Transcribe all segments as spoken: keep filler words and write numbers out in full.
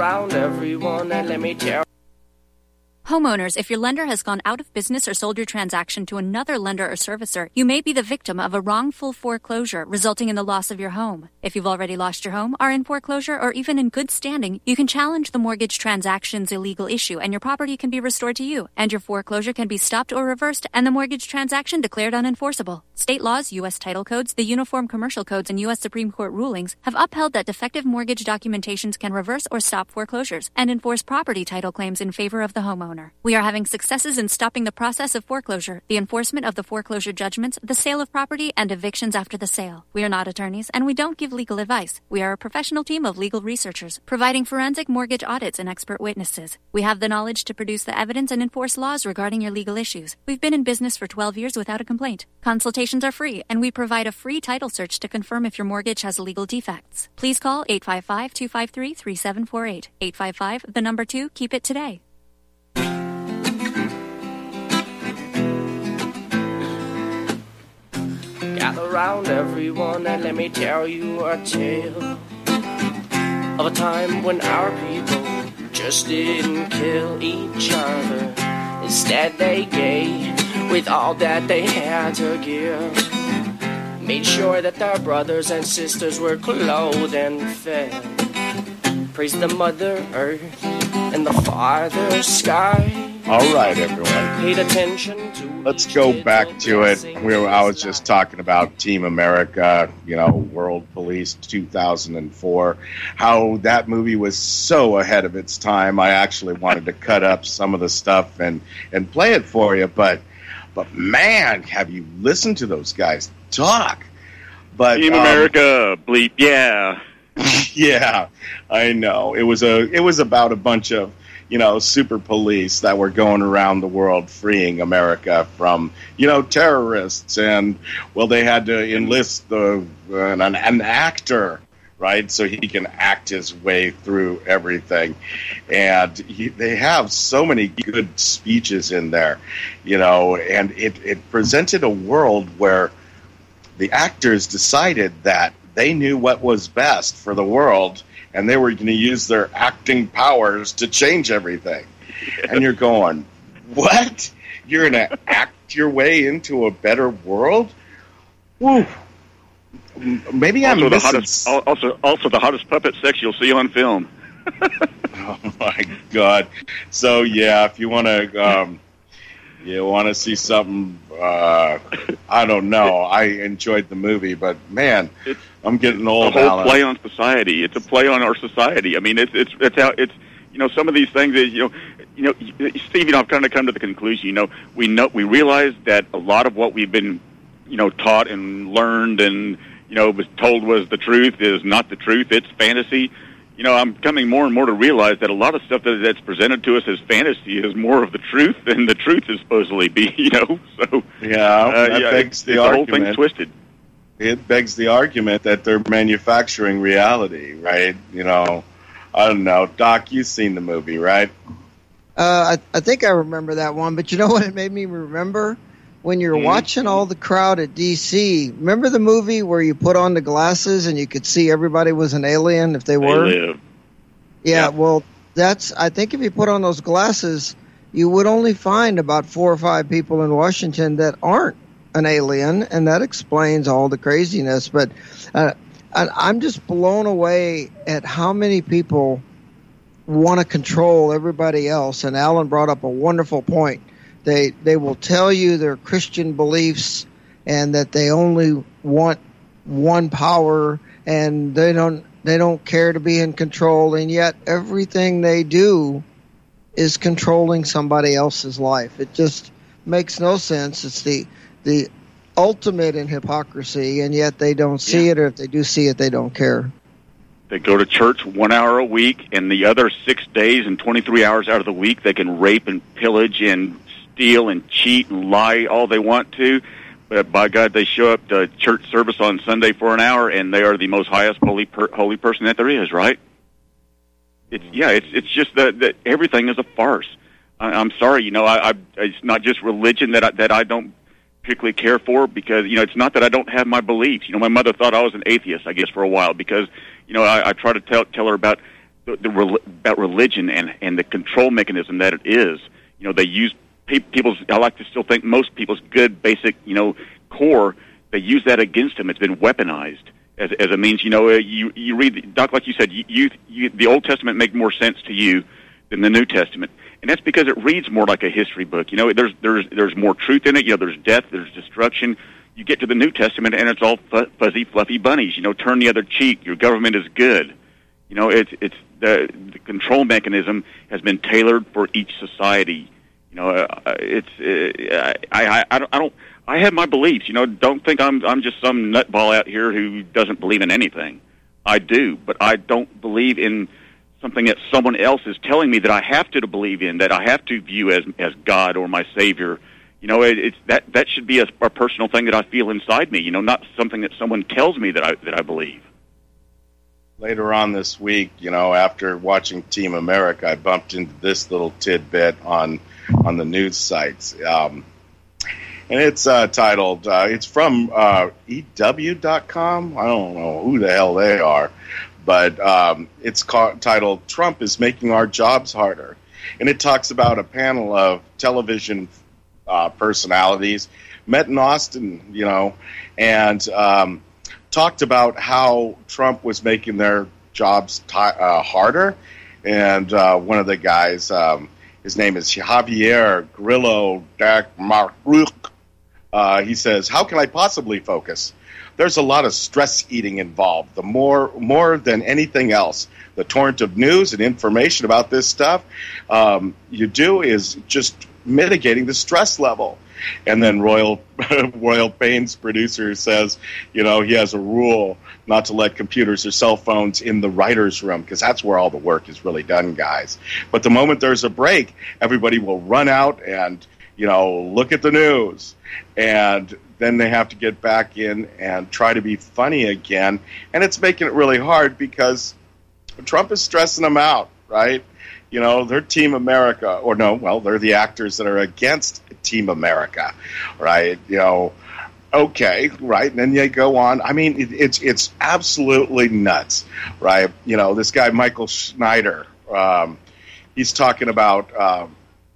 around everyone and let me tell. Homeowners, if your lender has gone out of business or sold your transaction to another lender or servicer, you may be the victim of a wrongful foreclosure resulting in the loss of your home. If you've already lost your home, are in foreclosure, or even in good standing, you can challenge the mortgage transaction's illegal issue and your property can be restored to you, and your foreclosure can be stopped or reversed and the mortgage transaction declared unenforceable. State laws, U S title codes, the Uniform Commercial Codes, and U S Supreme Court rulings have upheld that defective mortgage documentations can reverse or stop foreclosures and enforce property title claims in favor of the homeowner. We are having successes in stopping the process of foreclosure, the enforcement of the foreclosure judgments, the sale of property, and evictions after the sale. We are not attorneys, and we don't give legal advice. We are a professional team of legal researchers, providing forensic mortgage audits and expert witnesses. We have the knowledge to produce the evidence and enforce laws regarding your legal issues. We've been in business for twelve years without a complaint. Consultations are free, and we provide a free title search to confirm if your mortgage has legal defects. Please call eight five five, two five three, three seven four eight. eight five five, the number two, keep it today. Gather round everyone and let me tell you a tale of a time when our people just didn't kill each other. Instead they gave with all that they had to give, made sure that their brothers and sisters were clothed and fed. Praise the Mother Earth and the Father Sky. All right, everyone. Paid attention to. Let's go back to it. We were, I was just talking about Team America, you know, World Police two thousand four, how that movie was so ahead of its time. I actually wanted to cut up some of the stuff and, and play it for you, but but man, have you listened to those guys talk? But Team um, America, bleep, yeah. Yeah, I know. It was a it was about a bunch of, you know, super police that were going around the world freeing America from, you know, terrorists. And, well, they had to enlist the an, an actor, right, so he can act his way through everything. And he, they have so many good speeches in there, you know, and it, it presented a world where the actors decided that they knew what was best for the world, and they were going to use their acting powers to change everything. And you're going, what? You're going to act your way into a better world? Woo. Maybe I'm also the missing... hottest, also, also the hottest puppet sex you'll see on film. Oh, my God. So, yeah, if you want to... Um, You want to see something, uh, I don't know. I enjoyed the movie, but, man, it's I'm getting old. A whole Alan. play on society. It's a play on our society. I mean, it's it's it's how it's, you know, some of these things is, you know, you know, Steve, you know, I've kind of come to the conclusion, you know, we know, we realize that a lot of what we've been, you know, taught and learned and, you know, was told was the truth is not the truth. It's fantasy. You know, I'm coming more and more to realize that a lot of stuff that, that's presented to us as fantasy is more of the truth than the truth is supposedly be, you know. So yeah, uh, that yeah, begs it, the, the argument. whole thing's twisted. It begs the argument that they're manufacturing reality, right? You know, I don't know. Doc, you've seen the movie, right? Uh, I, I think I remember that one, but you know what it made me remember? When you're mm-hmm. watching all the crowd at D C, remember the movie where you put on the glasses and you could see everybody was an alien if they were? They live. Yeah, yeah, well, that's, I think if you put on those glasses, you would only find about four or five people in Washington that aren't an alien, and that explains all the craziness. But uh, I'm just blown away at how many people want to control everybody else. And Alan brought up a wonderful point. They they will tell you their Christian beliefs and that they only want one power, and they don't they don't care to be in control, and yet everything they do is controlling somebody else's life. It just makes no sense. It's the the ultimate in hypocrisy, and yet they don't see yeah. it, or if they do see it, they don't care. They go to church one hour a week, and the other six days and twenty-three hours out of the week, they can rape and pillage and steal and cheat and lie all they want to. But by God, they show up to church service on Sunday for an hour, and they are the most highest holy per, holy person that there is, right? It's yeah, it's it's just that, that everything is a farce. I, I'm sorry, you know, I, I it's not just religion that I, that I don't particularly care for, because you know it's not that I don't have my beliefs. You know, my mother thought I was an atheist, I guess, for a while, because you know I, I try to tell tell her about the, the about religion and and the control mechanism that it is. You know, they use people's. I like to still think most people's good basic, you know, core. They use that against them. It's been weaponized as as a means. You know, you you read Doc, like you said, you, you, you the Old Testament make more sense to you than the New Testament, and that's because it reads more like a history book. You know, there's there's there's more truth in it. You know, there's death, there's destruction. You get to the New Testament, and it's all fuzzy, fluffy bunnies. You know, turn the other cheek. Your government is good. You know, it's it's the, the control mechanism has been tailored for each society. You know, uh, it's uh, I, I I don't I don't I have my beliefs. You know, don't think I'm I'm just some nutball out here who doesn't believe in anything. I do, but I don't believe in something that someone else is telling me that I have to believe in, that I have to view as as God or my Savior. You know, it, it's that that should be a, a personal thing that I feel inside me. You know, not something that someone tells me that I that I believe. Later on this week, you know, after watching Team America, I bumped into this little tidbit on on the news sites, um, and it's uh, titled. Uh, it's from uh, E W dot com. I don't know who the hell they are, but um, it's called, titled "Trump is Making Our Jobs Harder," and it talks about a panel of television Uh, personalities met in Austin, you know, and um, talked about how Trump was making their jobs t- uh, harder. And uh, one of the guys, um, his name is Javier Grillo Dac Marruc. Uh, he says, "How can I possibly focus? There's a lot of stress eating involved. The more, more than anything else, the torrent of news and information about this stuff um, you do is just mitigating the stress level." And then Royal Royal Pains producer says, you know, he has a rule not to let computers or cell phones in the writer's room because that's where all the work is really done, guys. But the moment there's a break, everybody will run out and, you know, look at the news. And then they have to get back in and try to be funny again. And it's making it really hard because Trump is stressing them out, right? You know, they're Team America, or no, well, they're the actors that are against Team America, right? You know, okay, right? And then you go on. I mean, it, it's it's absolutely nuts, right? You know, this guy, Michael Schneider, um, he's talking about um,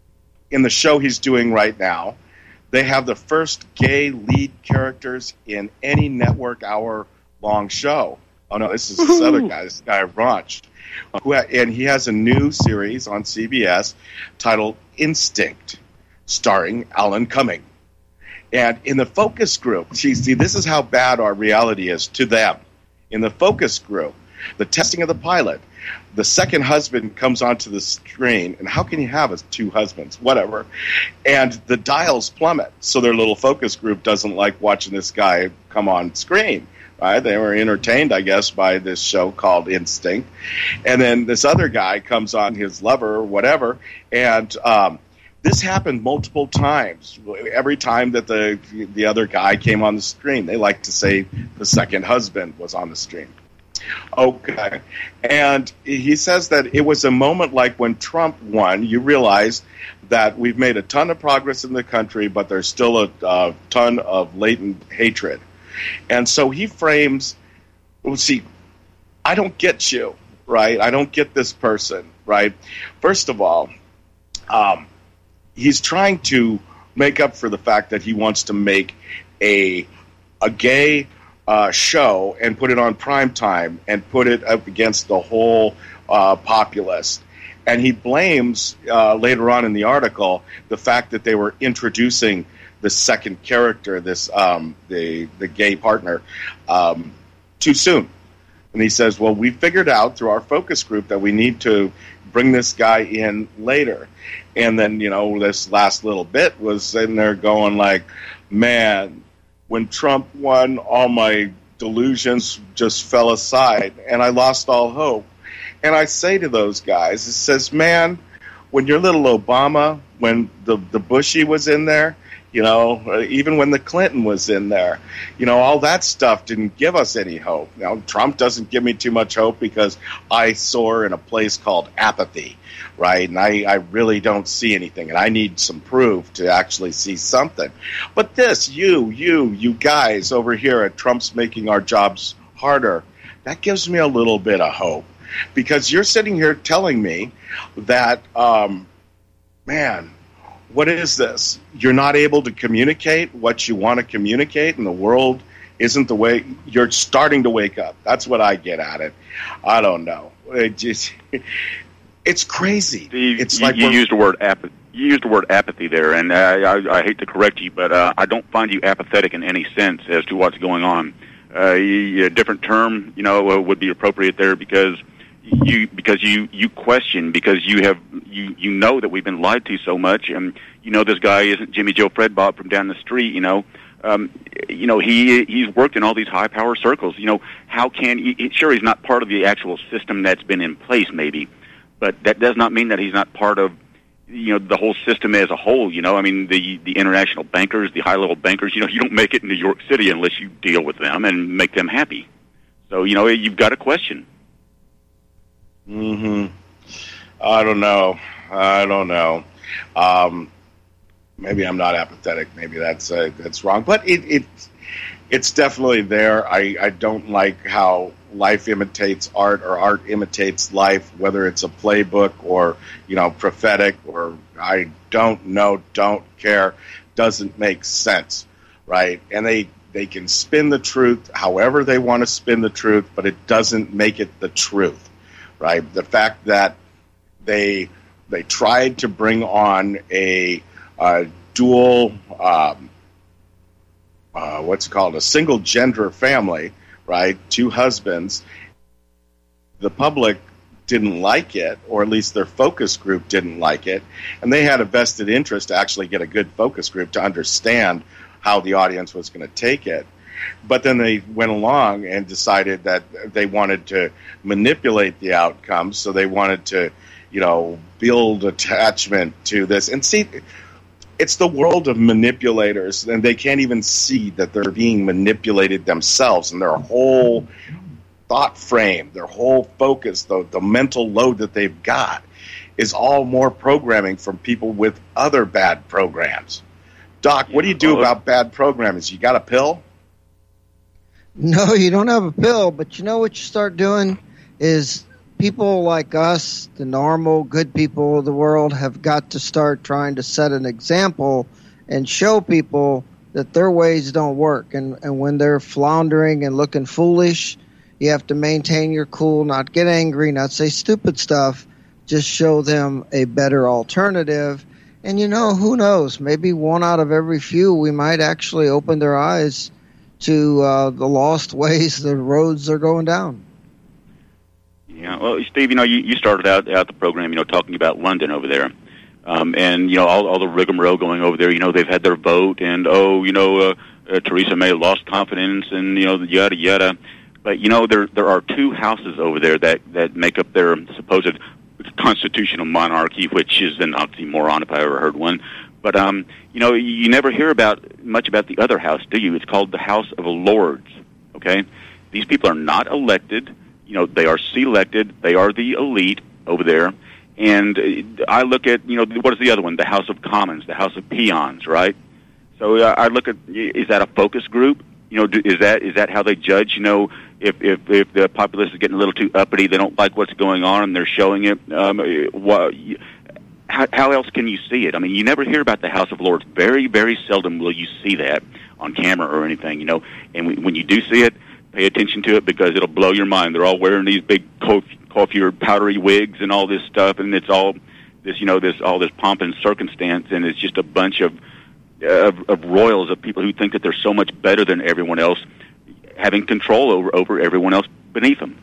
in the show he's doing right now, they have the first gay lead characters in any network hour-long show. Oh, no, this is this other guy, this guy, Ranch. Who, and he has a new series on C B S titled Instinct, starring Alan Cumming. And in the focus group, see, see, this is how bad our reality is to them. In the focus group, the testing of the pilot, the second husband comes onto the screen, and how can you have two husbands? Whatever. And the dials plummet, so their little focus group doesn't like watching this guy come on screen. Right? They were entertained, I guess, by this show called Instinct. And then this other guy comes on, his lover or whatever, and um, this happened multiple times. Every time that the the other guy came on the screen, they like to say the second husband was on the screen. Okay. And he says that it was a moment like when Trump won, you realize that we've made a ton of progress in the country, but there's still a, a ton of latent hatred. And so he frames, well, see, I don't get you, right? I don't get this person, right? First of all, um, he's trying to make up for the fact that he wants to make a a gay uh, show and put it on prime time and put it up against the whole uh, populace. And he blames, uh, later on in the article, the fact that they were introducing the second character, this um, the the gay partner, um, too soon. And he says, well, we figured out through our focus group that we need to bring this guy in later. And then, you know, this last little bit was sitting there going like, man, when Trump won, all my delusions just fell aside and I lost all hope. And I say to those guys, it says, man, when your little Obama, when the, the Bushy was in there, you know, even when the Clinton was in there, you know, all that stuff didn't give us any hope. Now, Trump doesn't give me too much hope because I soar in a place called apathy, right? And I, I really don't see anything, and I need some proof to actually see something. But this, you, you, you guys over here at Trump's Making Our Jobs Harder, that gives me a little bit of hope. because you're sitting here telling me that, um, man, what is this? You're not able to communicate what you want to communicate, and the world isn't the way. You're starting to wake up. That's what I get at it. I don't know. It just, it's crazy. You, it's you, like you used the word apathy. You used the word apathy there, and I, I, I hate to correct you, but uh, I don't find you apathetic in any sense as to what's going on. Uh, you, a different term, you know, uh, would be appropriate there because you because you, you question because you have you, you know that we've been lied to so much, and you know this guy isn't Jimmy Joe Fred Bob from down the street. You know, um, you know he he's worked in all these high power circles. You know, how can he, sure he's not part of the actual system that's been in place, maybe, but that does not mean that he's not part of, you know, the whole system as a whole. You know, I mean, the the international bankers, the high-level bankers, you know, you don't make it in New York City unless you deal with them and make them happy. So, you know, you've got a question. Mm-hmm. I don't know. I don't know. Um, maybe I'm not apathetic. Maybe that's uh, that's wrong. But it, it it's definitely there. I, I don't like how life imitates art or art imitates life, whether it's a playbook or, you know, prophetic or I don't know, don't care, doesn't make sense, right? And they, they can spin the truth however they want to spin the truth, but it doesn't make it the truth, right? The fact that they they tried to bring on a uh, dual, um, uh, what's it called, a single gender family, right? Two husbands. The public didn't like it, or at least their focus group didn't like it, and they had a vested interest to actually get a good focus group to understand how the audience was going to take it. But then they went along and decided that they wanted to manipulate the outcome, so they wanted to, you know, build attachment to this. And see, it's the world of manipulators, and they can't even see that they're being manipulated themselves, and their whole thought frame, their whole focus, the, the mental load that they've got is all more programming from people with other bad programs. Doc, what do you do about bad programs? You got a pill? No, you don't have a pill, but you know what you start doing is people like us, the normal, good people of the world, have got to start trying to set an example and show people that their ways don't work. And, and when they're floundering and looking foolish, you have to maintain your cool, not get angry, not say stupid stuff, just show them a better alternative. And, you know, who knows? Maybe one out of every few, we might actually open their eyes to uh, the lost ways, the roads they're going down. Yeah, well, Steve, you know, you, you started out, out the program, you know, talking about London over there. Um, and, you know, all, all the rigmarole going over there, you know, they've had their vote, and, oh, you know, uh, uh, Theresa May lost confidence, and, you know, yada, yada. But, you know, there there are two houses over there that, that make up their supposed constitutional monarchy, which is an oxymoron if I ever heard one. But, um, you know, you never hear about much about the other house, do you? It's called the House of Lords, okay? These people are not elected. You know, they are selected. They are the elite over there. And I look at, you know, what is the other one? The House of Commons, the House of Peons, right? So uh, I look at, is that a focus group? You know, is that is that how they judge? You know, if if, if the populace is getting a little too uppity, they don't like what's going on, and they're showing it. Um, what, how, how else can you see it? I mean, you never hear about the House of Lords. Very, very seldom will you see that on camera or anything. You know, and we, when you do see it, pay attention to it because it'll blow your mind. They're all wearing these big coffee or powdery wigs and all this stuff, and it's all this, you know, this all this pomp and circumstance, and it's just a bunch of of, of royals, of people who think that they're so much better than everyone else, having control over over everyone else beneath them.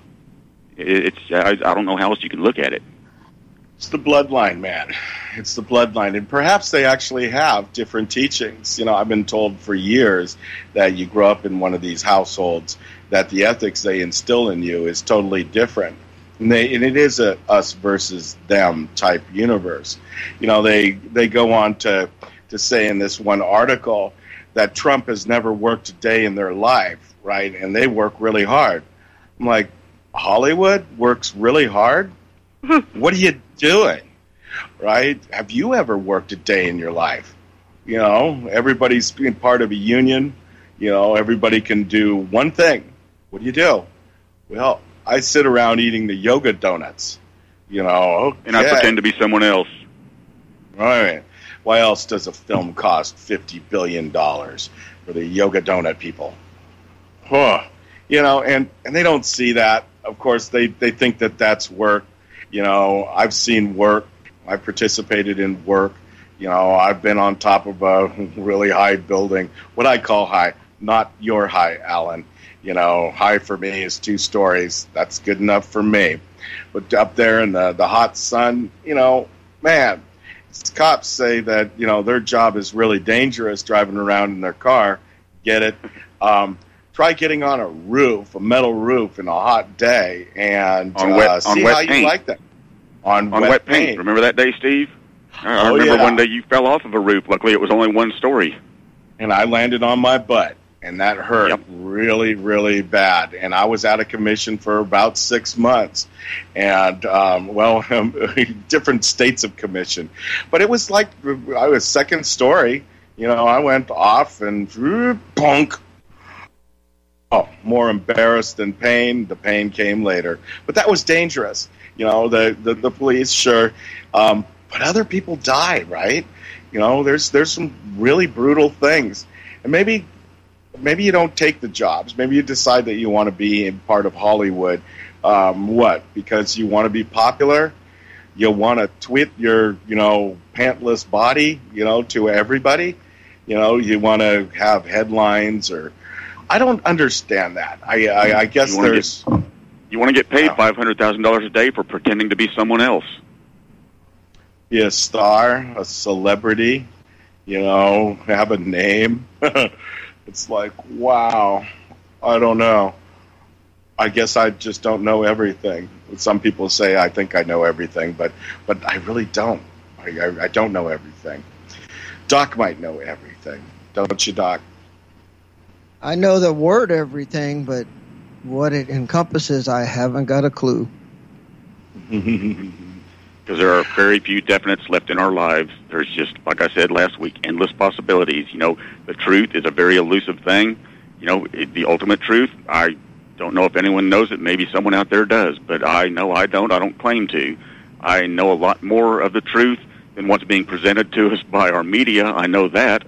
It's I, I don't know how else you can look at it. It's the bloodline, man. It's the bloodline. And perhaps they actually have different teachings. You know, I've been told for years that you grow up in one of these households, that the ethics they instill in you is totally different. And, they, and it is a us versus them type universe. You know, they, they go on to, to say in this one article that Trump has never worked a day in their life, right? And they work really hard. I'm like, Hollywood works really hard? What are you doing, right? Have you ever worked a day in your life? You know, everybody's being part of a union. You know, everybody can do one thing. What do you do? Well, I sit around eating the yoga donuts. You know, okay. And I pretend to be someone else. All right. Why else does a film cost fifty billion dollars for the yoga donut people? Huh. You know, and, and they don't see that. Of course, they, they think that that's work. You know, I've seen work. I've participated in work. You know, I've been on top of a really high building. What I call high, not your high, Alan. You know, high for me is two stories. That's good enough for me. But up there in the, the hot sun, you know, man, cops say that, you know, their job is really dangerous driving around in their car. Get it? Um, try getting on a roof, a metal roof in a hot day, and on wet, uh, see on wet how paint. you like that. On, on wet, wet paint. paint. Remember that day, Steve? I oh, remember yeah. one day you fell off of a roof. Luckily, it was only one story. And I landed on my butt, and that hurt yep. really, really bad. And I was out of commission for about six months. And, um, well, different states of commission. But it was like I was second story. You know, I went off and punk. Oh, more embarrassed than pain. The pain came later. But that was dangerous. You know, the, the, the police, sure. Um, but other people die, right? You know, there's there's some really brutal things. And maybe maybe you don't take the jobs. Maybe you decide that you want to be in part of Hollywood. Um, what? Because you want to be popular? You want to tweet your, you know, pantless body, you know, to everybody? You know, you want to have headlines or... I don't understand that. I, I, I guess you there's... Get, you want to get paid five hundred thousand dollars a day for pretending to be someone else. Be a star, a celebrity, you know, have a name. It's like, wow, I don't know. I guess I just don't know everything. Some people say I think I know everything, but, but I really don't. I, I, I don't know everything. Doc might know everything. Don't you, Doc? I know the word everything, but what it encompasses, I haven't got a clue. Because there are very few definites left in our lives. There's just, like I said last week, endless possibilities. You know, the truth is a very elusive thing. You know, it, the ultimate truth, I don't know if anyone knows it. Maybe someone out there does, but I know I don't. I don't claim to. I know a lot more of the truth than what's being presented to us by our media. I know that.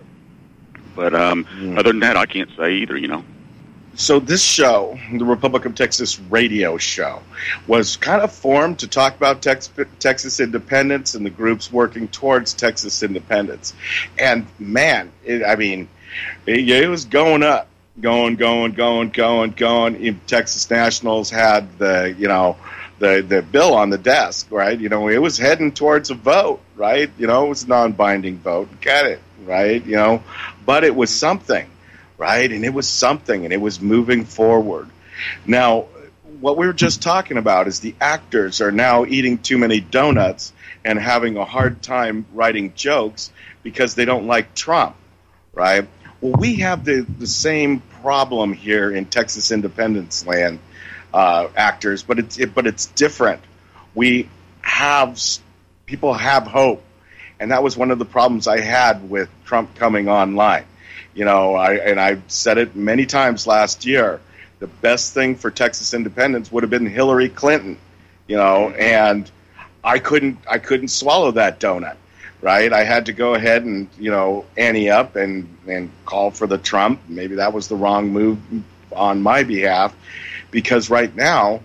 But um, mm. other than that, I can't say either, you know. So this show, the Republic of Texas radio show, was kind of formed to talk about Tex- Texas independence and the groups working towards Texas independence. And, man, it, I mean, it, it was going up, going, going, going, going, going. Texas Nationals had the, you know, the, the bill on the desk, right? You know, it was heading towards a vote, right? You know, it was a non-binding vote. Get it, right? You know, but it was something. Right, and it was something, and it was moving forward. Now, what we were just talking about is the actors are now eating too many donuts and having a hard time writing jokes because they don't like Trump, right? Well, we have the, the same problem here in Texas Independence Land, uh, actors, but it's it, but it's different. We have people have hope, and that was one of the problems I had with Trump coming online. You know, I and I said it many times last year. The best thing for Texas independence would have been Hillary Clinton. You know, and I couldn't I couldn't swallow that donut. Right? I had to go ahead and, you know, ante up and, and call for the Trump. Maybe that was the wrong move on my behalf, because right now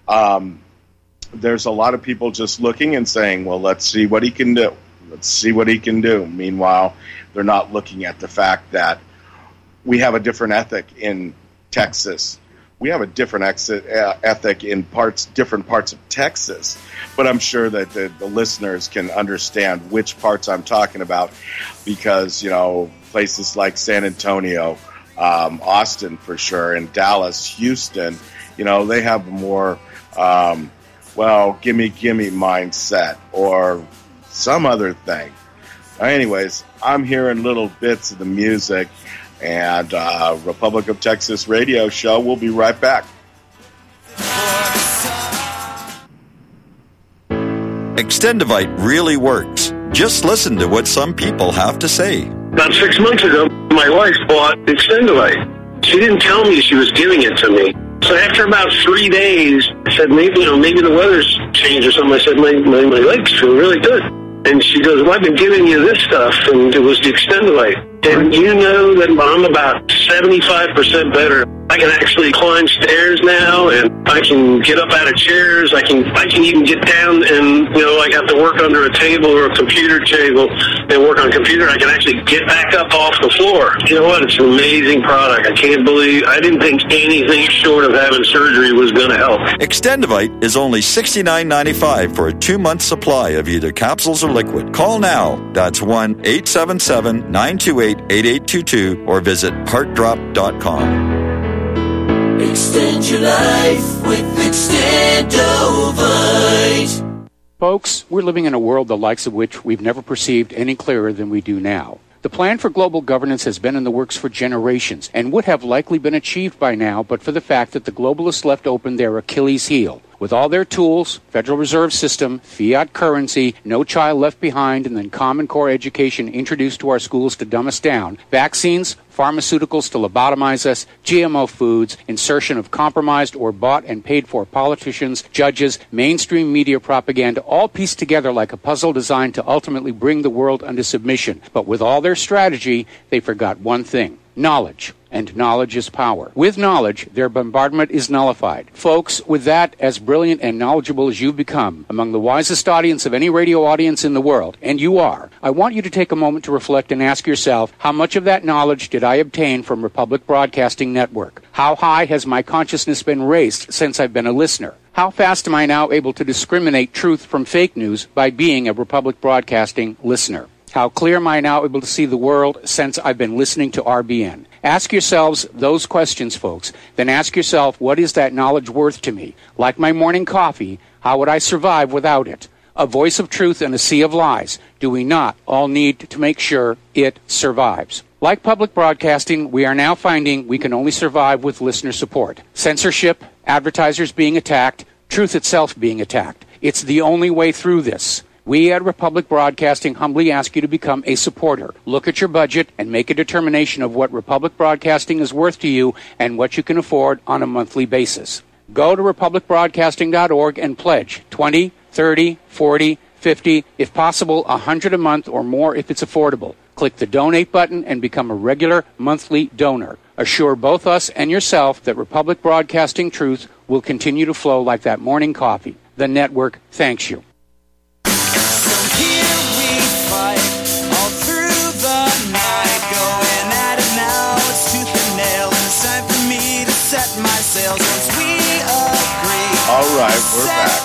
um, there's a lot of people just looking and saying, well, let's see what he can do. Let's see what he can do. Meanwhile, they're not looking at the fact that we have a different ethic in Texas. We have a different exit, uh, ethic in parts, different parts of Texas. But I'm sure that the, the listeners can understand which parts I'm talking about, because, you know, places like San Antonio, um, Austin for sure, and Dallas, Houston, you know, they have more, um, well, gimme, gimme mindset or some other thing. Anyways, I'm hearing little bits of the music, and uh, Republic of Texas radio show. We'll be right back. Extendivite really works. Just listen to what some people have to say. About six months ago, my wife bought Extendivite. She didn't tell me she was giving it to me. So after about three days, I said, maybe, you know, maybe the weather's changed or something. I said, my, my, my legs feel really good. And she goes, well, I've been giving you this stuff, and it was the Extendivite. And you know that I'm about seventy-five percent better. I can actually climb stairs now, and I can get up out of chairs. I can I can even get down and, you know, like have to work under a table or a computer table and work on a computer. I can actually get back up off the floor. You know what? It's an amazing product. I can't believe, I didn't think anything short of having surgery was going to help. Extendivite is only sixty-nine ninety-five for a two-month supply of either capsules or liquid. Call now. That's one eight seven seven nine two eight eight eight two two or visit heart drop dot com. Extend your life with Extendovite. Folks, we're living in a world the likes of which we've never perceived any clearer than we do now. The plan for global governance has been in the works for generations and would have likely been achieved by now but for the fact that the globalists left open their Achilles heel. With all their tools, Federal Reserve System, fiat currency, no child left behind, and then Common Core education introduced to our schools to dumb us down, vaccines, pharmaceuticals to lobotomize us, G M O foods, insertion of compromised or bought and paid for politicians, judges, mainstream media propaganda, all pieced together like a puzzle designed to ultimately bring the world under submission. But with all their strategy, they forgot one thing: knowledge. And knowledge is power. With knowledge, their bombardment is nullified. Folks, with that, as brilliant and knowledgeable as you've become, among the wisest audience of any radio audience in the world, and you are, I want you to take a moment to reflect and ask yourself, how much of that knowledge did I obtain from Republic Broadcasting Network? How high has my consciousness been raised since I've been a listener? How fast am I now able to discriminate truth from fake news by being a Republic Broadcasting listener? How clear am I now able to see the world since I've been listening to R B N? Ask yourselves those questions, folks. Then ask yourself, what is that knowledge worth to me? Like my morning coffee, how would I survive without it? A voice of truth in a sea of lies. Do we not all need to make sure it survives? Like public broadcasting, we are now finding we can only survive with listener support. Censorship, advertisers being attacked, truth itself being attacked. It's the only way through this. We at Republic Broadcasting humbly ask you to become a supporter. Look at your budget and make a determination of what Republic Broadcasting is worth to you and what you can afford on a monthly basis. Go to republic broadcasting dot org and pledge twenty, thirty, forty, fifty, if possible one hundred a month or more if it's affordable. Click the donate button and become a regular monthly donor. Assure both us and yourself that Republic Broadcasting truth will continue to flow like that morning coffee. The network thanks you. All right, we're back.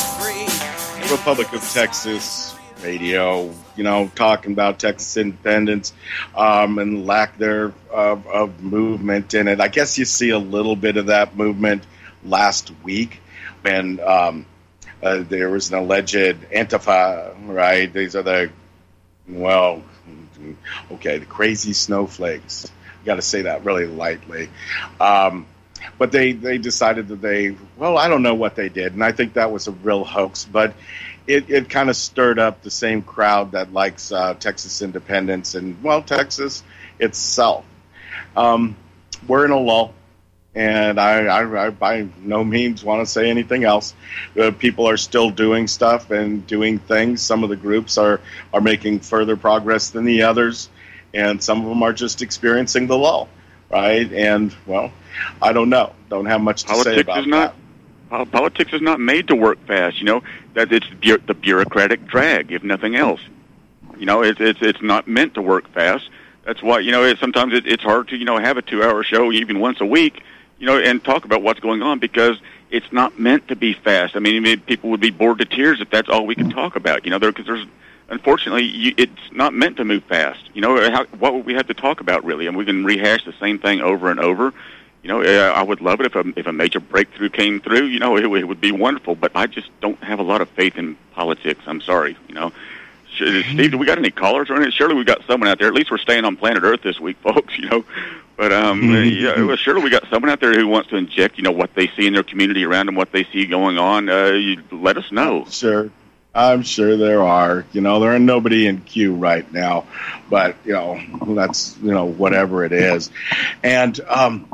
Republic of Texas Radio, you know, talking about Texas independence um, and lack there of, of movement in it. I guess you see a little bit of that movement last week when um, uh, there was an alleged Antifa, right? These are the, well, okay, the crazy snowflakes. Got to say that really lightly. Um, but they, they decided that they, well, I don't know what they did, and I think that was a real hoax, but it, it kind of stirred up the same crowd that likes uh, Texas independence and, well, Texas itself. Um, we're in a lull, and I, I, I by no means want to say anything else. Uh, people are still doing stuff and doing things. Some of the groups are, are making further progress than the others, and some of them are just experiencing the lull, right? And, well, I don't know. Don't have much to politics say about is not, that. Uh, politics is not made to work fast, you know. That it's bu- the bureaucratic drag, if nothing else. You know, it's it's it's not meant to work fast. That's why, you know, it, sometimes it, it's hard to, you know, have a two-hour show even once a week, you know, and talk about what's going on because it's not meant to be fast. I mean, I mean people would be bored to tears if that's all we could talk about, you know, because there, there's unfortunately, you, it's not meant to move fast. You know, how, what would we have to talk about, really? And we can rehash the same thing over and over. You know, uh, I would love it if a, if a major breakthrough came through. You know, it, it would be wonderful. But I just don't have a lot of faith in politics. I'm sorry, you know. Steve, do we got any callers or anything? Surely we got someone out there. At least we're staying on planet Earth this week, folks, you know. But um, yeah, well, surely we got someone out there who wants to inject, you know, what they see in their community around them, what they see going on. Uh, you let us know. Sure. I'm sure there are. You know, there are nobody in queue right now, but, you know, that's, you know, whatever it is. And, um,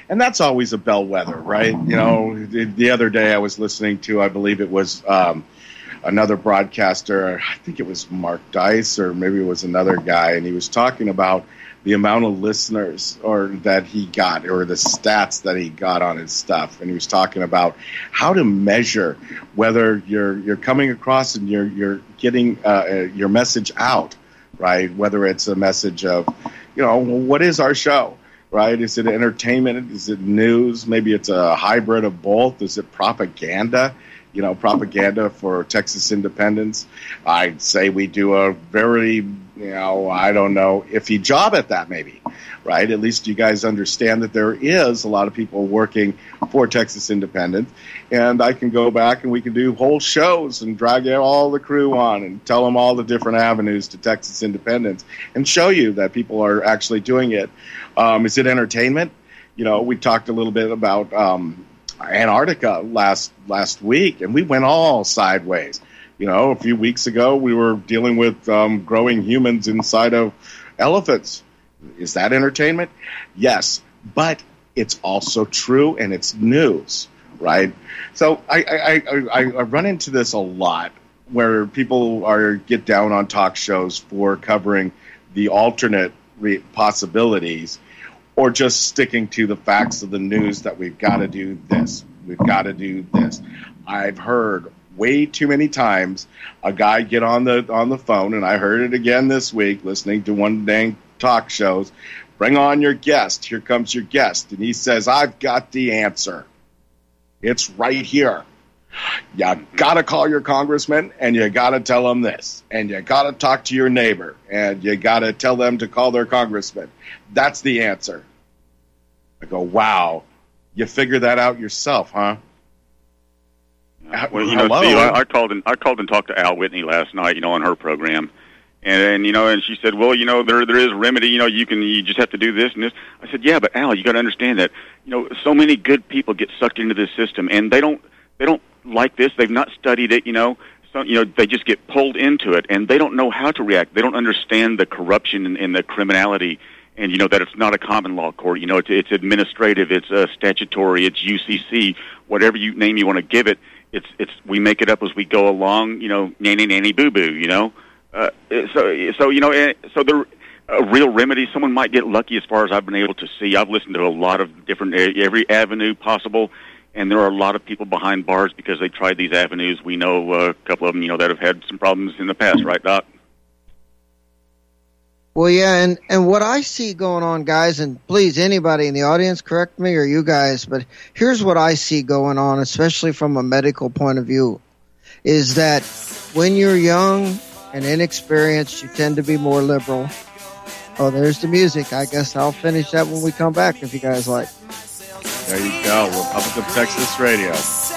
And that's always a bellwether, right? You know, the, the other day I was listening to, I believe it was um, another broadcaster, I think it was Mark Dice or maybe it was another guy, and he was talking about the amount of listeners or that he got or the stats that he got on his stuff. And he was talking about how to measure whether you're you're coming across and you're you're getting uh, your message out, right? Whether it's a message of, you know, what is our show? Right? Is it entertainment? Is it news? Maybe it's a hybrid of both. Is it propaganda? You know, propaganda for Texas independence. I'd say we do a very, you know, I don't know, iffy job at that maybe, right? At least you guys understand that there is a lot of people working for Texas independence. And I can go back and we can do whole shows and drag all the crew on and tell them all the different avenues to Texas independence and show you that people are actually doing it. Um, is it entertainment? You know, we talked a little bit about um, Antarctica last last week, and we went all sideways. You know, a few weeks ago, we were dealing with um, growing humans inside of elephants. Is that entertainment? Yes, but it's also true, and it's news, right? So I, I, I, I run into this a lot, where people are get down on talk shows for covering the alternate re- possibilities, or just sticking to the facts of the news that we've got to do this, we've got to do this. I've heard way too many times a guy get on the on the phone, and I heard it again this week listening to one dang talk shows. Bring on your guest. Here comes your guest. And he says, I've got the answer. It's right here. You got to call your congressman, and you got to tell them this. And you got to talk to your neighbor, and you got to tell them to call their congressman. That's the answer. I go, wow. You figure that out yourself, huh? Well, you know, Steve, I, I called and I called and talked to Al Whitney last night, you know, on her program. And, and you know, and she said, well, you know, there there is remedy. You know, you can you just have to do this and this. I said, yeah, but Al, you got to understand that, you know, so many good people get sucked into this system, and they don't they don't like this. They've not studied it. You know, so you know they just get pulled into it, and they don't know how to react. They don't understand the corruption and, and the criminality, and you know that it's not a common law court. You know, it's, it's administrative, it's uh, statutory, it's U C C, whatever you name you want to give it. It's it's we make it up as we go along. You know, nanny nanny boo boo. You know. Uh, so, so you know, so the a real remedy. Someone might get lucky, as far as I've been able to see. I've listened to a lot of different every avenue possible, and there are a lot of people behind bars because they tried these avenues. We know uh, a couple of them, you know, that have had some problems in the past, right, Doc? Well, yeah, and, and what I see going on, guys, and please, anybody in the audience, correct me or you guys, but here's what I see going on, especially from a medical point of view, is that when you're young and inexperienced, you tend to be more liberal. Oh, there's the music. I guess I'll finish that when we come back, if you guys like. There you go, Republic of Texas Radio.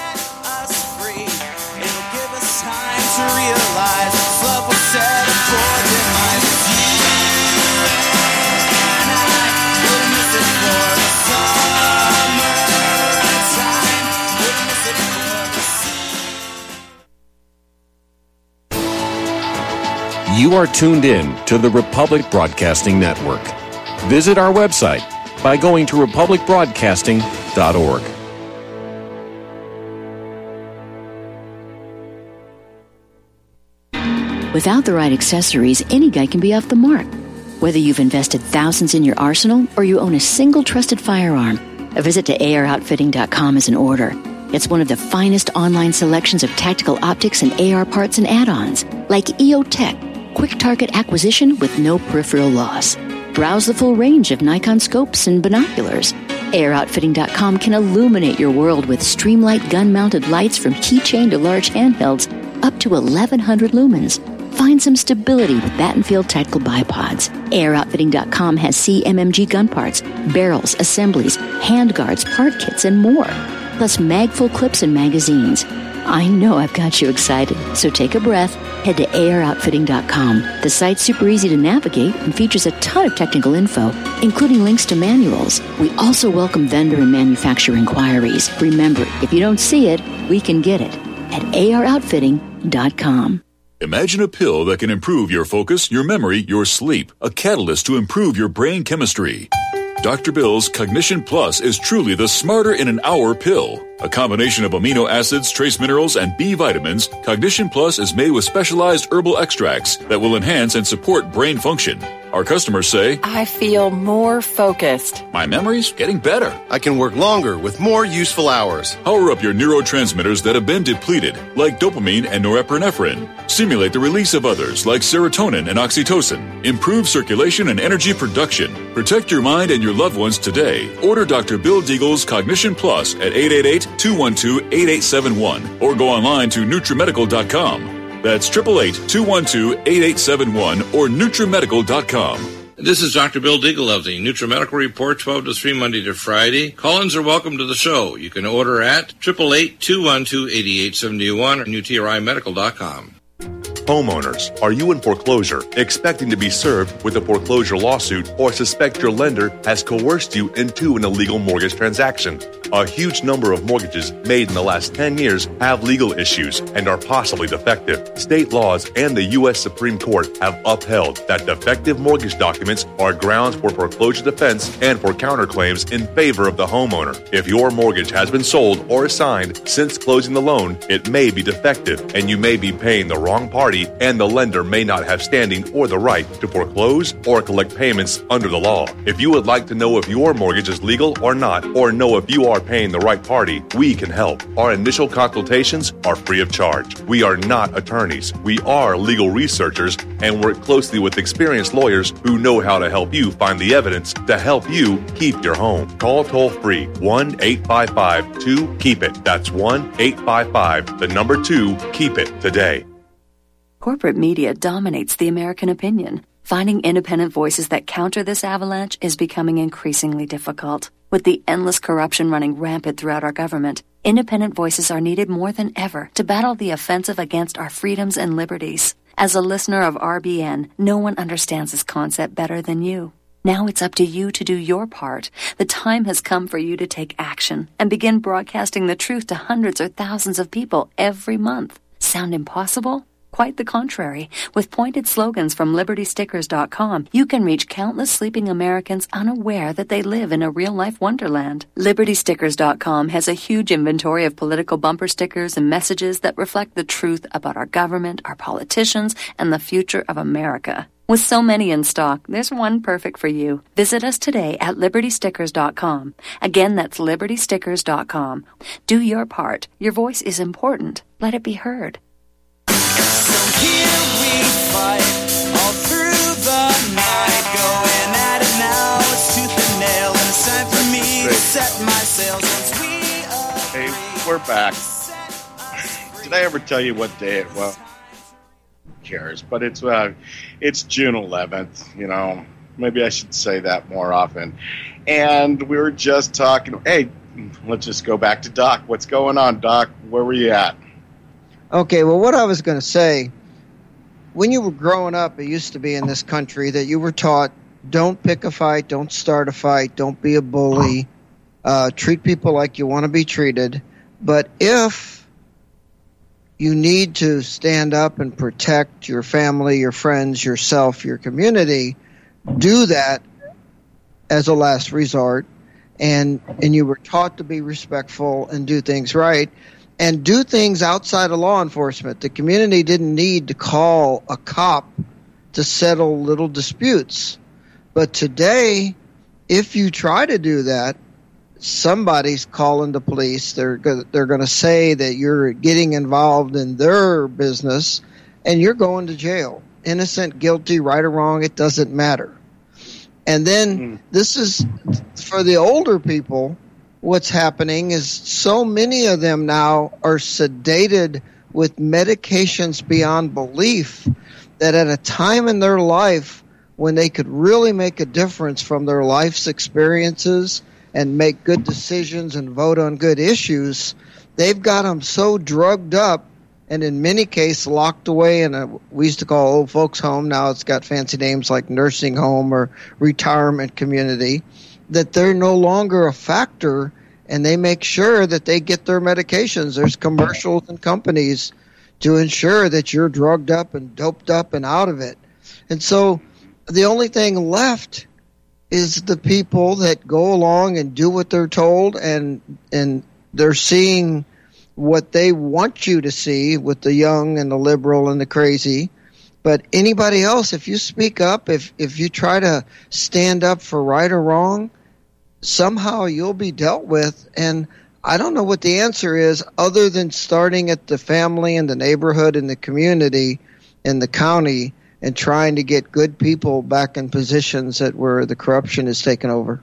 You are tuned in to the Republic Broadcasting Network. Visit our website by going to republic broadcasting dot org. Without the right accessories, any guy can be off the mark. Whether you've invested thousands in your arsenal or you own a single trusted firearm, a visit to A R outfitting dot com is in order. It's one of the finest online selections of tactical optics and A R parts and add-ons, like E O Tech, quick target acquisition with no peripheral loss. Browse the full range of Nikon scopes and binoculars. A R outfitting dot com can illuminate your world with Streamlight gun-mounted lights from keychain to large handhelds up to eleven hundred lumens. Find some stability with Battenfield Tactical Bipods. A R outfitting dot com has C M M G gun parts, barrels, assemblies, handguards, part kits, and more. Plus mag-full clips and magazines. I know I've got you excited, so take a breath. Head to A R outfitting dot com. The site's super easy to navigate and features a ton of technical info, including links to manuals. We also welcome vendor and manufacturer inquiries. Remember, if you don't see it, we can get it at A R outfitting dot com. Imagine a pill that can improve your focus, your memory, your sleep, a catalyst to improve your brain chemistry. Doctor Bill's Cognition Plus is truly the smarter in an hour pill. A combination of amino acids, trace minerals, and B vitamins, Cognition Plus is made with specialized herbal extracts that will enhance and support brain function. Our customers say, I feel more focused. My memory's getting better. I can work longer with more useful hours. Power up your neurotransmitters that have been depleted, like dopamine and norepinephrine. Stimulate the release of others, like serotonin and oxytocin. Improve circulation and energy production. Protect your mind and your loved ones today. Order Doctor Bill Deagle's Cognition Plus at eight eight eight, two one two, eight eight seven one or go online to Nutrimedical dot com. That's eight eight eight, two one two, eight eight seven one or Nutrimedical dot com. This is Doctor Bill Deagle of the Nutrimedical Report, twelve to three, Monday to Friday. Call-ins are welcome to the show. You can order at eight eight eight, two one two, eight eight seven one or N T R I medical dot com. Homeowners, are you in foreclosure, expecting to be served with a foreclosure lawsuit, or suspect your lender has coerced you into an illegal mortgage transaction? A huge number of mortgages made in the last ten years have legal issues and are possibly defective. State laws and the U S Supreme Court have upheld that defective mortgage documents are grounds for foreclosure defense and for counterclaims in favor of the homeowner. If your mortgage has been sold or assigned since closing the loan, it may be defective and you may be paying the wrong party, and the lender may not have standing or the right to foreclose or collect payments under the law. If you would like to know if your mortgage is legal or not, or know if you are paying the right party, we can help. Our initial consultations are free of charge. We are not attorneys. We are legal researchers and work closely with experienced lawyers who know how to help you find the evidence to help you keep your home. Call toll-free one eight five five two keep it. That's one eight five five, the number two, keep it today. Corporate media dominates the American opinion. Finding independent voices that counter this avalanche is becoming increasingly difficult. With the endless corruption running rampant throughout our government, independent voices are needed more than ever to battle the offensive against our freedoms and liberties. As a listener of R B N, no one understands this concept better than you. Now it's up to you to do your part. The time has come for you to take action and begin broadcasting the truth to hundreds or thousands of people every month. Sound impossible? Quite the contrary. With pointed slogans from Liberty Stickers dot com, you can reach countless sleeping Americans unaware that they live in a real-life wonderland. Liberty Stickers dot com has a huge inventory of political bumper stickers and messages that reflect the truth about our government, our politicians, and the future of America. With so many in stock, there's one perfect for you. Visit us today at Liberty Stickers dot com. Again, that's Liberty Stickers dot com. Do your part. Your voice is important. Let it be heard. Here we fight all through the night, going at it now, it's tooth and nail, and it's time for me to set my sails once we agree. Hey, we're back. Did I ever tell you what day it was? Who cares? But it's uh, it's June eleventh. You know, maybe I should say that more often. And we were just talking. Hey, let's just go back to Doc. What's going on, Doc? Where were you at? Okay, well, what I was going to say, when you were growing up, it used to be in this country that you were taught, don't pick a fight, don't start a fight, don't be a bully, uh, treat people like you want to be treated. But if you need to stand up and protect your family, your friends, yourself, your community, do that as a last resort. And, and you were taught to be respectful and do things right. And do things outside of law enforcement. The community didn't need to call a cop to settle little disputes. But today, if you try to do that, somebody's calling the police. They're go- they're going to say that you're getting involved in their business, and you're going to jail. Innocent, guilty, right or wrong, it doesn't matter. And then mm. this is for the older people. What's happening is so many of them now are sedated with medications beyond belief that at a time in their life when they could really make a difference from their life's experiences and make good decisions and vote on good issues, they've got them so drugged up and in many cases locked away in a, we used to call old folks home. Now it's got fancy names like nursing home or retirement community, that they're no longer a factor, and they make sure that they get their medications. There's commercials and companies to ensure that you're drugged up and doped up and out of it. And so the only thing left is the people that go along and do what they're told, and and they're seeing what they want you to see with the young and the liberal and the crazy. But anybody else, if you speak up, if if you try to stand up for right or wrong, somehow you'll be dealt with. And I don't know what the answer is other than starting at the family and the neighborhood and the community and the county and trying to get good people back in positions that where the corruption is taken over.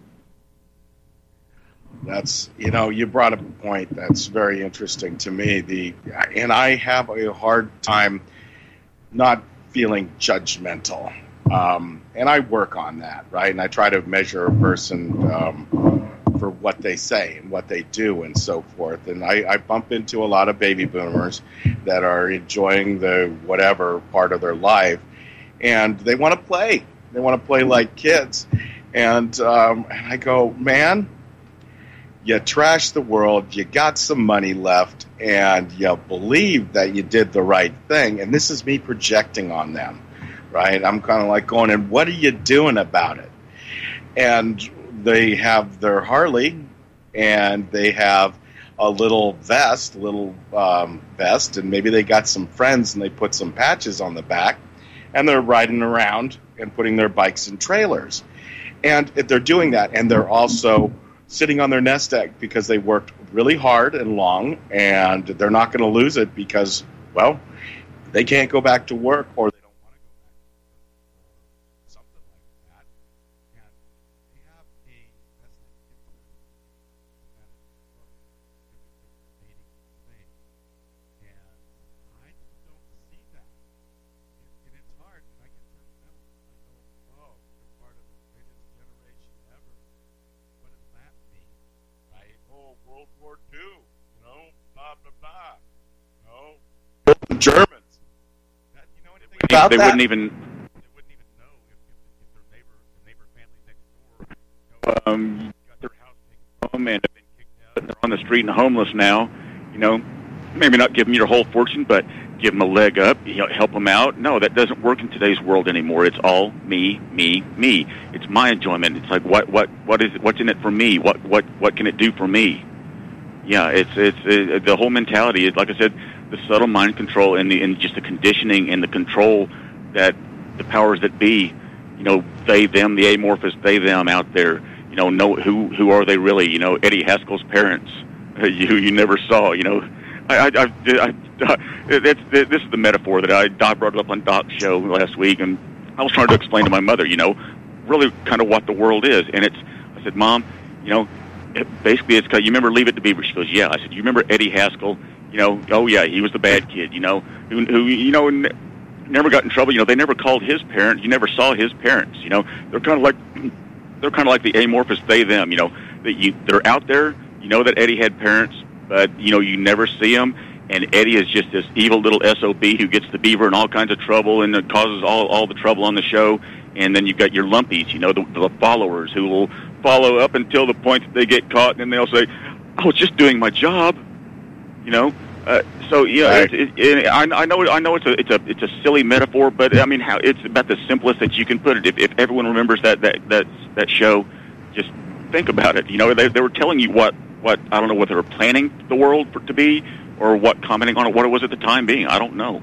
That's, you know, you brought up a point that's very interesting to me. The and I have a hard time not feeling judgmental, um, and I work on that, right? And I try to measure a person um, for what they say and what they do and so forth. And I, I bump into a lot of baby boomers that are enjoying the whatever part of their life, and they want to play. They want to play like kids, and um, and I go, man, you trashed the world, you got some money left, and you believe that you did the right thing. And this is me projecting on them, right? I'm kind of like going, and what are you doing about it? And they have their Harley, and they have a little vest, a little um, vest, and maybe they got some friends, and they put some patches on the back, and they're riding around and putting their bikes in trailers. And if they're doing that, and they're also sitting on their nest egg because they worked really hard and long, and they're not going to lose it because, well, they can't go back to work, or they don't want to go back to work, or something like that. And they have a vested interest in that work, every thing. And I don't see that. And it's hard, and I get sentimental. I go, oh, they're part of the greatest generation ever. What does that mean? Right? Oh, World War Two, you know, blah, blah, blah. No. The Germans. That, you know anything they, about they that? Wouldn't even, they wouldn't even know if, if, if their neighbor, the neighbor family next door, you know, um, got their house taken home and have been kicked out, and they're on the street and homeless now. You know, maybe not give them your whole fortune, but give them a leg up, you know, help them out. No, that doesn't work in today's world anymore. It's all me, me, me. It's my enjoyment. It's like what, what, what is, what's in it for me? What, what, what can it do for me? Yeah, it's, it's it, the whole mentality is, like I said, the subtle mind control and the and just the conditioning and the control that the powers that be, you know, they, them, the amorphous they, them out there, you know, know who who are they really? You know, Eddie Haskell's parents, you you never saw, you know. I, I, I, I, I that's, this is the metaphor that I, I brought it up on Doc's show last week, and I was trying to explain to my mother, you know, really kind of what the world is. And it's, I said, Mom, you know, it, basically it's, you remember Leave It to Beaver? She goes, yeah. I said, you remember Eddie Haskell? You know, oh yeah, he was the bad kid, you know, who, who you know, n- never got in trouble. You know, they never called his parents. You never saw his parents. You know, they're kind of like, they're kind of like the amorphous they, them, you know, that you, they're out there. You know that Eddie had parents, but, you know, you never see them. And Eddie is just this evil little S O B who gets the beaver in all kinds of trouble and causes all, all the trouble on the show. And then you've got your lumpies, you know, the, the followers who will follow up until the point that they get caught, and then they'll say, I was just doing my job, you know. Uh, so yeah, right. it, it, it, I, I know. I know it's a it's a it's a silly metaphor, but I mean, how it's about the simplest that you can put it. If, if everyone remembers that that that that show, just think about it. You know, they they were telling you what what I don't know what they were planning the world for, to be, or what commenting on it, what it was at the time being. I don't know.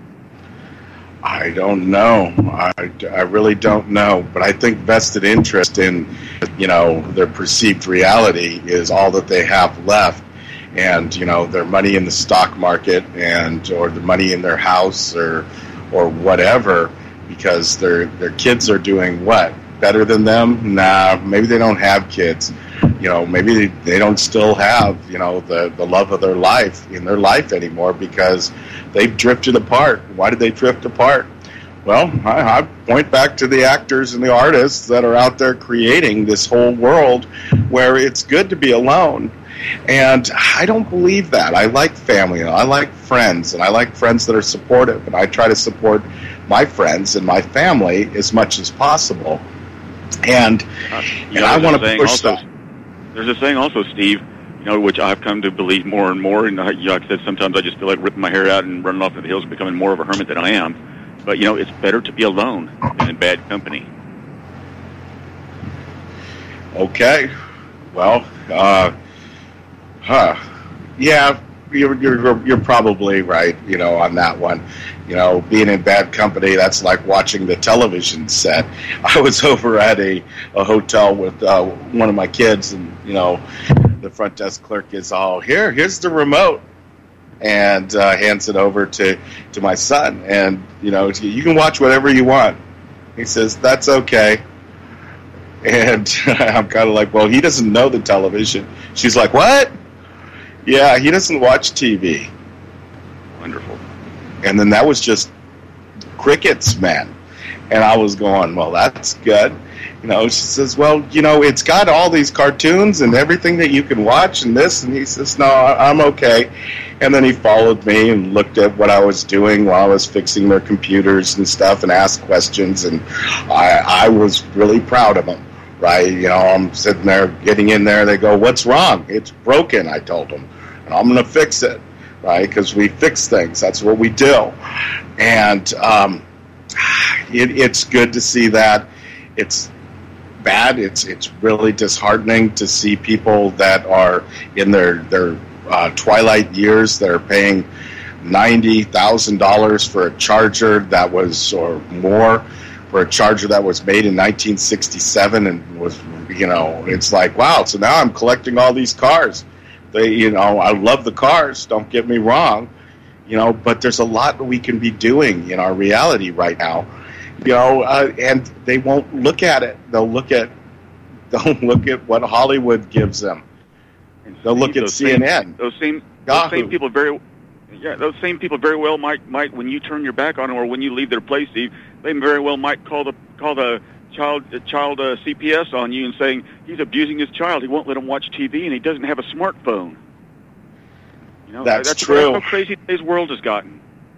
I don't know. I, I really don't know. But I think vested interest in, you know, their perceived reality is all that they have left. And, you know, their money in the stock market and or the money in their house or or whatever, because their their kids are doing what? Better than them? Nah, maybe they don't have kids. You know, maybe they, they don't still have, you know, the, the love of their life in their life anymore because they've drifted apart. Why did they drift apart? Well, I, I point back to the actors and the artists that are out there creating this whole world where it's good to be alone. And I don't believe that. I like family, and I like friends, and I like friends that are supportive, and I try to support my friends and my family as much as possible. And, uh, and know, I want to push also, that. There's a saying also, Steve, you know, which I've come to believe more and more, and you know, like I said, sometimes I just feel like ripping my hair out and running off into the hills and becoming more of a hermit than I am. But, you know, it's better to be alone than in bad company. Okay. Well, uh, huh. Yeah, you're, you're, you're probably right, you know, on that one. You know, being in bad company, that's like watching the television set. I was over at a, a hotel with uh, one of my kids, and, you know, the front desk clerk is all, here, here's the remote, and uh, hands it over to, to my son. And, you know, you can watch whatever you want. He says, that's okay. And I'm kind of like, well, he doesn't know the television. She's like, what? Yeah, he doesn't watch T V. Wonderful. And then that was just crickets, man. And I was going, well, that's good. You know, she says, well, you know, it's got all these cartoons and everything that you can watch and this. And he says, no, I'm okay. And then he followed me and looked at what I was doing while I was fixing their computers and stuff and asked questions. And I, I was really proud of him, right? You know, I'm sitting there getting in there. They go, what's wrong? It's broken, I told him. And I'm going to fix it, right? Because we fix things. That's what we do. And um, it, it's good to see that. It's bad. It's it's really disheartening to see people that are in their their uh, twilight years that are paying ninety thousand dollars for a charger that was, or more, for a charger that was made in nineteen sixty-seven and was, you know, it's like, wow. So now I'm collecting all these cars. They, you know, I love the cars. Don't get me wrong, you know, but there's a lot that we can be doing in our reality right now. You know, uh, and they won't look at it. They'll look at, they'll look at what Hollywood gives them. They'll look at C N N. Same, those same, those same people very, yeah, those same people very well might, might when you turn your back on them or when you leave their place, Steve, they very well might call the call the child the child uh, C P S on you and saying he's abusing his child. He won't let him watch T V and he doesn't have a smartphone. You know, that's, that's true. That's how crazy today's world has gotten.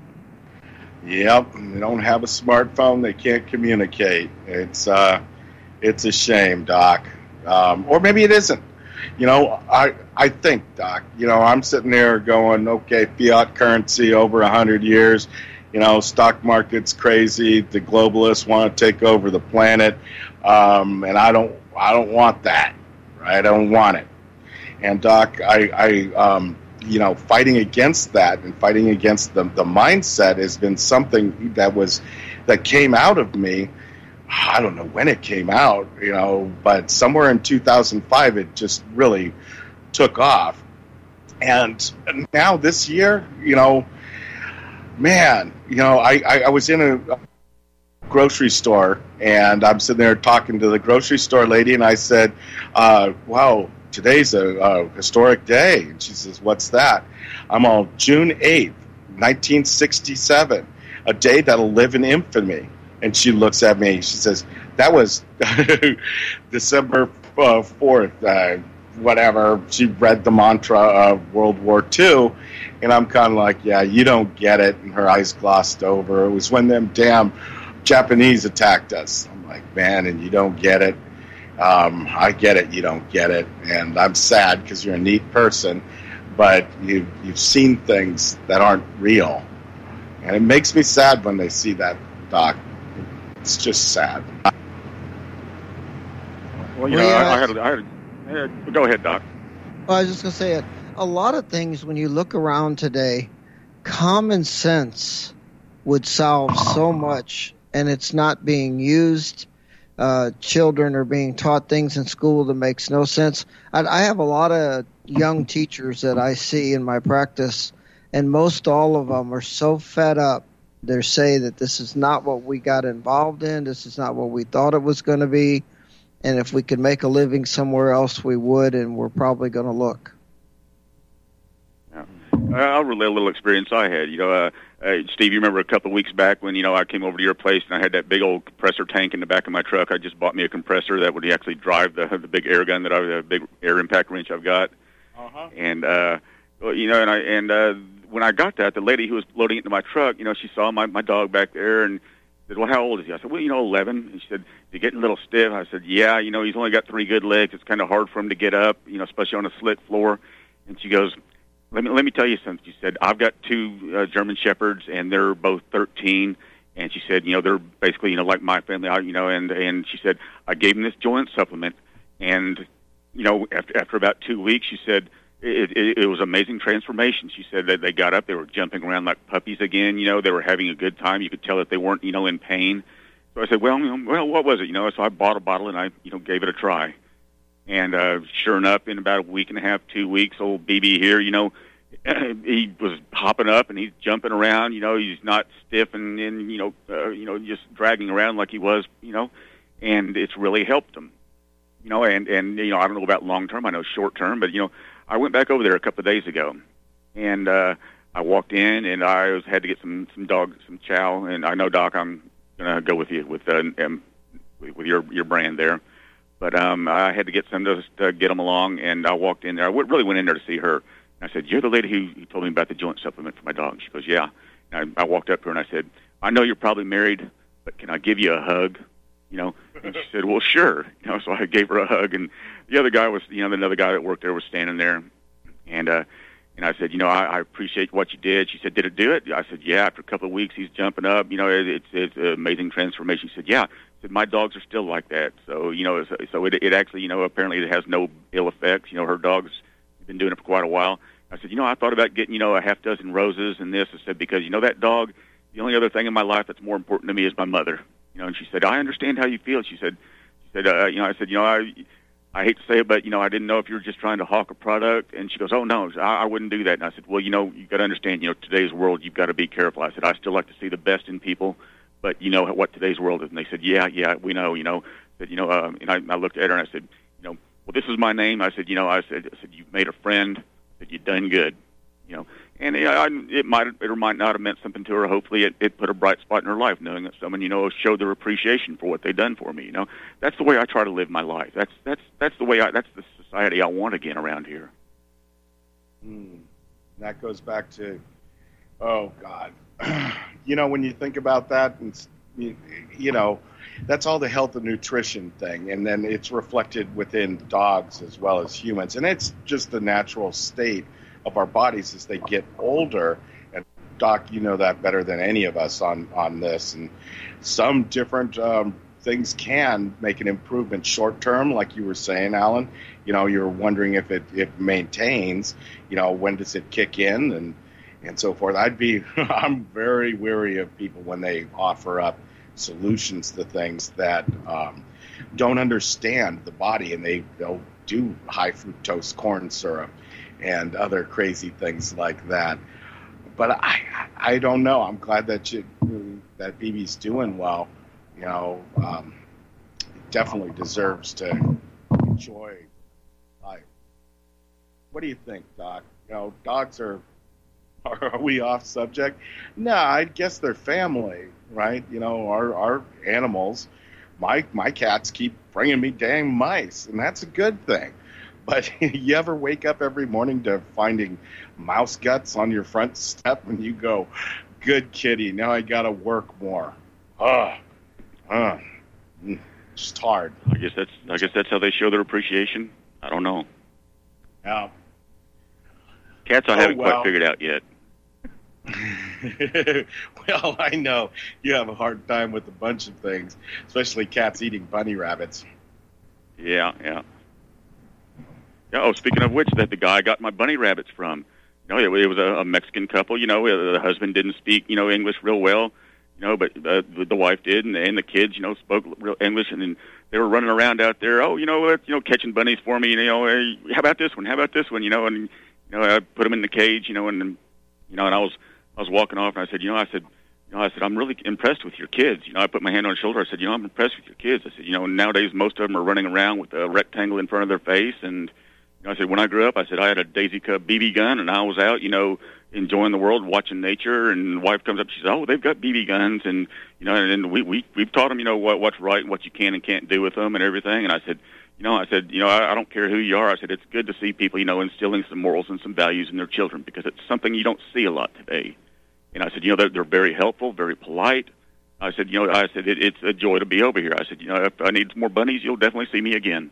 Yep, they don't have a smartphone. They can't communicate. It's uh, it's a shame, Doc. Um, or maybe it isn't. You know, I I think, Doc. You know, I'm sitting there going, okay, fiat currency over a hundred years. You know, stock market's crazy. The globalists want to take over the planet, um, and I don't I don't want that. Right? I don't want it. And Doc, I I. Um, you know, fighting against that and fighting against the, the mindset has been something that was, that came out of me. I don't know when it came out, you know, but somewhere in two thousand five, it just really took off. And now this year, you know, man, you know, I, I, I was in a grocery store and I'm sitting there talking to the grocery store lady and I said, uh, wow, today's a, a historic day. And she says, what's that? I'm all, June eighth, nineteen sixty-seven, a day that'll live in infamy. And she looks at me. She says, that was December fourth, uh, whatever. She read the mantra of World War Two. And I'm kind of like, yeah, you don't get it. And her eyes glossed over. It was when them damn Japanese attacked us. I'm like, man, and you don't get it. Um, I get it, you don't get it, and I'm sad because you're a neat person, but you, you've seen things that aren't real, and it makes me sad when they see that, Doc. It's just sad. Well, you know, Well, yeah. I, I, had, I had, I had, go ahead, Doc. Well, I was just going to say it. A lot of things, when you look around today, common sense would solve so much, and it's not being used. Uh, children are being taught things in school that makes no sense. I, I have a lot of young teachers that I see in my practice, and most all of them are so fed up. They say that this is not what we got involved in. This is not what we thought it was going to be. And if we could make a living somewhere else, we would, and we're probably going to look. Yeah. I'll relay a little experience I had. You know, uh, uh, Steve, you remember a couple of weeks back when, you know, I came over to your place and I had that big old compressor tank in the back of my truck. I just bought me a compressor that would actually drive the the big air gun that I the big air impact wrench I've got. Uh-huh. And uh, well, you know, and I and uh, when I got that, the lady who was loading it into my truck, you know, she saw my my dog back there and said, "Well, how old is he?" I said, "Well, you know, eleven." And she said, "You're getting a little stiff." I said, "Yeah, you know, he's only got three good legs. It's kind of hard for him to get up, you know, especially on a slit floor." And she goes, Let me let me tell you something. She said, I've got two uh, German Shepherds, and they're both thirteen. And she said, you know, they're basically, you know, like my family, I, you know, and, and she said, I gave them this joint supplement, And, you know, after, after about two weeks, she said it, it, it was amazing transformation. She said that they got up, they were jumping around like puppies again, you know, they were having a good time. You could tell that they weren't, you know, in pain. So I said, well, you know, well, what was it? You know, so I bought a bottle and I, you know, gave it a try. And uh, sure enough, in about a week and a half, two weeks, old B B here, you know, he was hopping up and he's jumping around. You know, he's not stiff and, and you know, uh, you know, just dragging around like he was, you know, and it's really helped him. You know, and, and you know, I don't know about long term. I know short term, but, you know, I went back over there a couple of days ago, and uh, I walked in and I was, had to get some, some dog, some chow. And I know, Doc, I'm going to go with you with, uh, um, with your, your brand there. But um, I had to get some to, to get them along, and I walked in there. I w- really went in there to see her. And I said, you're the lady who, who told me about the joint supplement for my dog. She goes, yeah. And I, I walked up to her and I said, I know you're probably married, but can I give you a hug? You know, and she said, well, sure. You know, so I gave her a hug, and the other guy was, you know, another guy that worked there was standing there, and uh, and I said, you know, I, I appreciate what you did. She said, did it do it? I said, yeah. After a couple of weeks, he's jumping up. You know, it, it's it's an amazing transformation. She said, yeah. I said, my dogs are still like that. So you know, so, so it it actually, you know, apparently it has no ill effects. You know, her dog's been doing it for quite a while. I said, you know, I thought about getting, you know, a half dozen roses and this. I said, because, you know, that dog, the only other thing in my life that's more important to me is my mother. You know, and she said, I understand how you feel. She said, she said, uh, you know, I said, you know, I, I hate to say it, but, you know, I didn't know if you were just trying to hawk a product. And she goes, oh, no, I, I wouldn't do that. And I said, well, you know, you've got to understand, you know, today's world, you've got to be careful. I said, I still like to see the best in people, but you know what today's world is. And they said, yeah, yeah, we know, you know. I said, you know, uh, and I, I looked at her and I said, you know, well, this is my name. I said, you know, I said, I said, you've made a friend. I said, you've done good. You know, and it, I, it might it or might not have meant something to her. Hopefully, it, it put a bright spot in her life, knowing that someone, you know, showed their appreciation for what they've done for me. You know, that's the way I try to live my life. That's that's that's the way I. That's the society I want again around here. Mm. That goes back to, oh God, you know, when you think about that, and you, you know, that's all the health and nutrition thing, and then it's reflected within dogs as well as humans, and it's just the natural state of our bodies as they get older. And Doc, you know that better than any of us on, on this. And some different um, things can make an improvement short term, like you were saying, Alan. You know, you're wondering if it, it maintains, you know, when does it kick in and, and so forth. I'd be, I'm very wary of people when they offer up solutions to things that um, don't understand the body, and they, they'll do high fructose corn syrup and other crazy things like that. But I, I don't know. I'm glad that you, that B B's doing well. You know, um, definitely deserves to enjoy life. What do you think, Doc? You know, dogs are. Are we off subject? No, I guess they're family, right? You know, our our animals. My my cats keep bringing me dang mice, and that's a good thing. But you ever wake up every morning to finding mouse guts on your front step and you go, good kitty, now I got to work more. Ugh. Ugh. Just hard. I guess that's I guess that's how they show their appreciation. I don't know. Yeah. Cats I oh, haven't well. quite figured out yet. Well, I know you have a hard time with a bunch of things, especially cats eating bunny rabbits. Yeah, yeah. Oh, speaking of which, that the guy I got my bunny rabbits from, you know, it, it was a, a Mexican couple. You know, the husband didn't speak, you know, English real well, you know, but uh, the wife did, and, and the kids, you know, spoke real English, and then they were running around out there. Oh, you know, uh, you know, catching bunnies for me. You know, hey, how about this one? How about this one? You know, and you know, I put them in the cage, you know, and you know, and I was I was walking off, and I said, you know, I said. You know, I said, I'm really impressed with your kids. You know, I put my hand on his shoulder. I said, you know, I'm impressed with your kids. I said, you know, nowadays most of them are running around with a rectangle in front of their face. And you know, I said, when I grew up, I said, I had a Daisy Cub B B gun, and I was out, you know, enjoying the world, watching nature. And the wife comes up, she says, oh, they've got B B guns. And, you know, and, and we, we, we've taught them, you know, what, what's right and what you can and can't do with them and everything. And I said, you know, I said, you know, I, I don't care who you are. I said, it's good to see people, you know, instilling some morals and some values in their children, because it's something you don't see a lot today. And I said, you know, they're, they're very helpful, very polite. I said, you know, I said, it, it's a joy to be over here. I said, you know, if I need some more bunnies, you'll definitely see me again.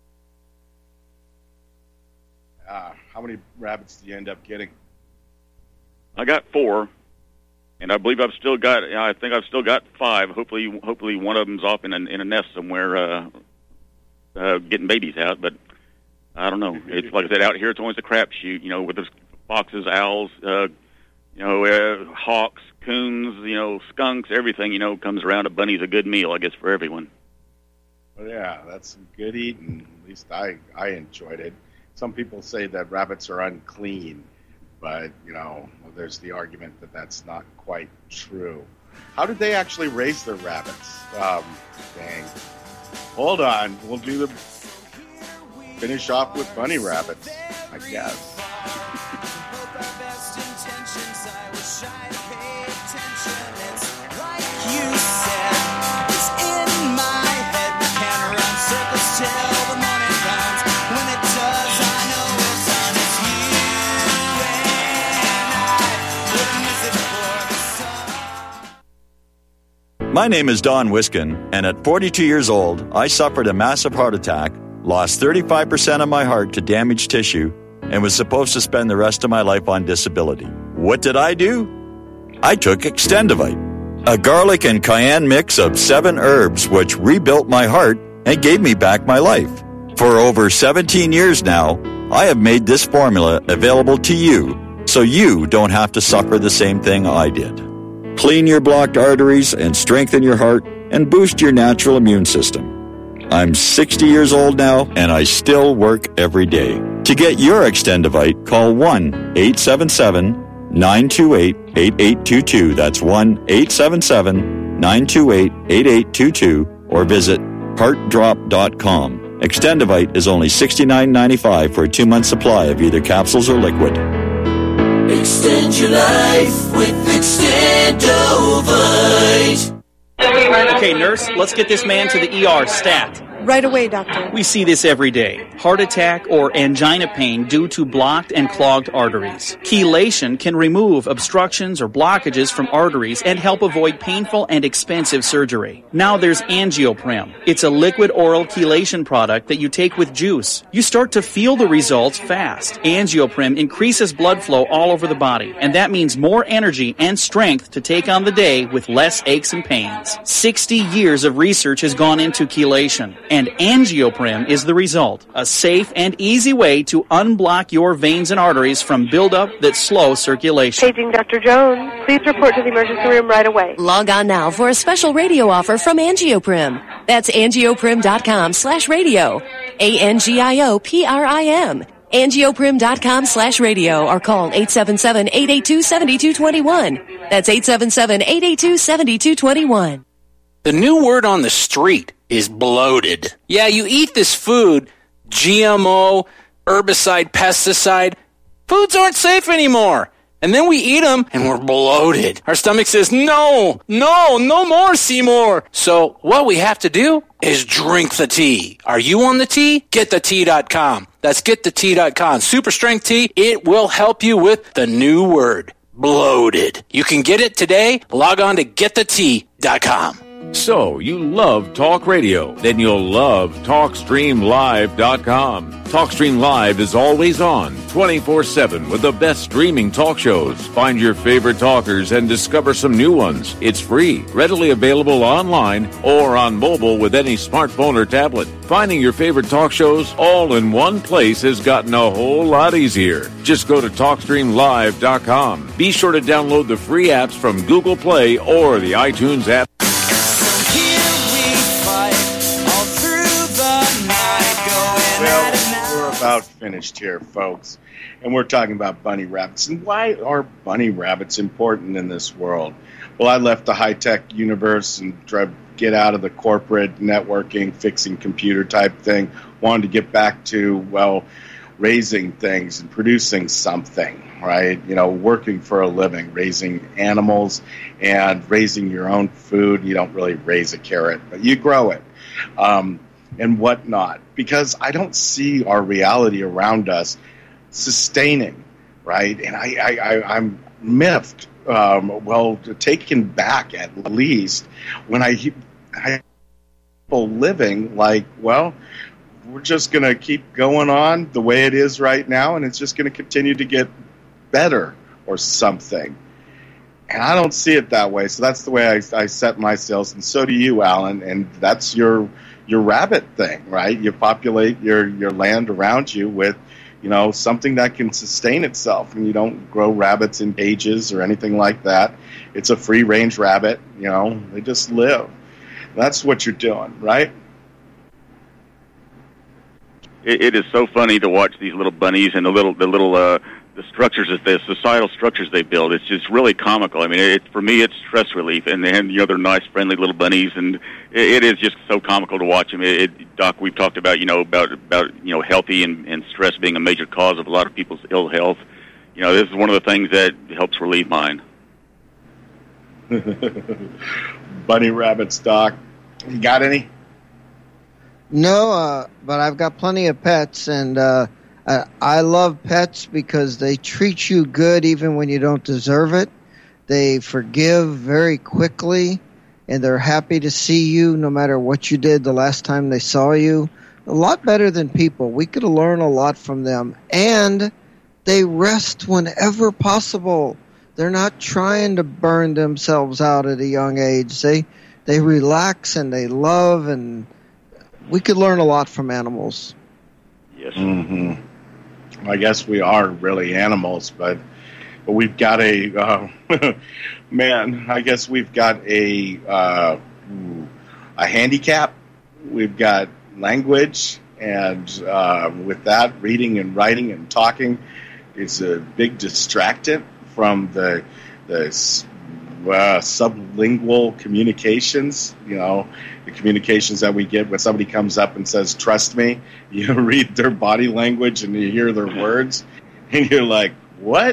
Uh, how many rabbits do you end up getting? I got four, and I believe I've still got, I think I've still got five. Hopefully, hopefully one of them's off in a, in a nest somewhere, uh, uh, getting babies out, but I don't know. It's like I said, out here it's always a crapshoot. You know, with the foxes, owls, uh, you know, uh, hawks, coons, you know, skunks, everything. You know, comes around. A bunny's a good meal, I guess, for everyone. Well, yeah, that's some good eating. At least I I enjoyed it. Some people say that rabbits are unclean, but you know, there's the argument that that's not quite true. How did they actually raise their rabbits? Um, dang. Hold on. We'll do the finish off with bunny rabbits, I guess. You said it's in my head. We can run circles till the morning comes. When it does, I know it's on. It's you and I wouldn't miss it for the sun. My name is Don Wiskin, and at forty-two years old, I suffered a massive heart attack, lost thirty-five percent of my heart to damaged tissue, and was supposed to spend the rest of my life on disability. What did I do? I took Extendivite, a garlic and cayenne mix of seven herbs which rebuilt my heart and gave me back my life. For over seventeen years now, I have made this formula available to you so you don't have to suffer the same thing I did. Clean your blocked arteries and strengthen your heart and boost your natural immune system. I'm sixty years old now, and I still work every day. To get your Extendivite, call one eight seven seven, nine two eight, eight eight two two. That's one eight seven seven, nine two eight, eight eight two two, or visit heart drop dot com. Extendivite is only sixty-nine ninety-five for a two-month supply of either capsules or liquid. Extend your life with Extendovite. Okay, nurse, let's get this man to the E R stat. Right away, doctor. We see this every day. Heart attack or angina pain due to blocked and clogged arteries. Chelation can remove obstructions or blockages from arteries and help avoid painful and expensive surgery. Now there's Angioprim. It's a liquid oral chelation product that you take with juice. You start to feel the results fast. Angioprim increases blood flow all over the body, and that means more energy and strength to take on the day with less aches and pains. sixty years of research has gone into chelation, and Angioprim is the result. A safe and easy way to unblock your veins and arteries from buildup that slow circulation. Paging Doctor Jones. Please report to the emergency room right away. Log on now for a special radio offer from Angioprim. That's angioprim.com slash radio. A-N-G-I-O-P-R-I-M. Angioprim.com slash radio or call eight seven seven, eight eight two, seven two two one. That's eight seven seven, eight eight two, seven two two one. The new word on the street is bloated. Yeah, you eat this food, G M O, herbicide, pesticide. Foods aren't safe anymore. And then we eat them and we're bloated. Our stomach says, no, no, no more, Seymour. So what we have to do is drink the tea. Are you on the tea? get the tea dot com. That's get the tea dot com. Super strength tea. It will help you with the new word, bloated. You can get it today. Log on to get the tea dot com. So, you love talk radio? Then you'll love talk stream live dot com. TalkStream Live is always on, twenty-four seven, with the best streaming talk shows. Find your favorite talkers and discover some new ones. It's free, readily available online or on mobile with any smartphone or tablet. Finding your favorite talk shows all in one place has gotten a whole lot easier. Just go to talk stream live dot com. Be sure to download the free apps from Google Play or the iTunes app. About finished here, folks, and we're talking about bunny rabbits. And why are bunny rabbits important in this world? Well, I left the high-tech universe and tried to get out of the corporate networking, fixing computer type thing. Wanted to get back to, well, raising things and producing something, right? You know, working for a living, raising animals and raising your own food. You don't really raise a carrot, but you grow it. Um, and whatnot, because I don't see our reality around us sustaining, right? And I, I, I, I'm miffed, um, well, taken back at least, when I hear people living like, well, we're just going to keep going on the way it is right now, and it's just going to continue to get better or something. And I don't see it that way, so that's the way I, I set my sails, and so do you, Alan, and that's your your rabbit thing, right? You populate your, your land around you with, you know, something that can sustain itself, and you don't grow rabbits in cages or anything like that. It's a free-range rabbit, you know, they just live. That's what you're doing, right? It, it is so funny to watch these little bunnies and the little, the little, uh, the structures, the societal structures they build. It's just really comical. I mean, it, for me, it's stress relief, and then you know they're nice, friendly little bunnies, and it, it is just so comical to watch them. It, it, Doc, we've talked about you know about about you know healthy and, and stress being a major cause of a lot of people's ill health. You know, this is one of the things that helps relieve mine. Bunny rabbits, Doc. You got any? No, uh, but I've got plenty of pets, and uh, I, I love pets because they treat you good even when you don't deserve it. They forgive very quickly, and they're happy to see you no matter what you did the last time they saw you. A lot better than people. We could learn a lot from them. And they rest whenever possible. They're not trying to burn themselves out at a young age. They, they relax and they love, and we could learn a lot from animals. Yes. Mm-hmm. I guess we are really animals, but but we've got a uh, man. I guess we've got a uh, a handicap. We've got language, and uh, with that, reading and writing and talking is a big distractant from the the uh, sublingual communications. You know, the communications that we get when somebody comes up and says, "Trust me." You read their body language and you hear their words, and you're like, "What?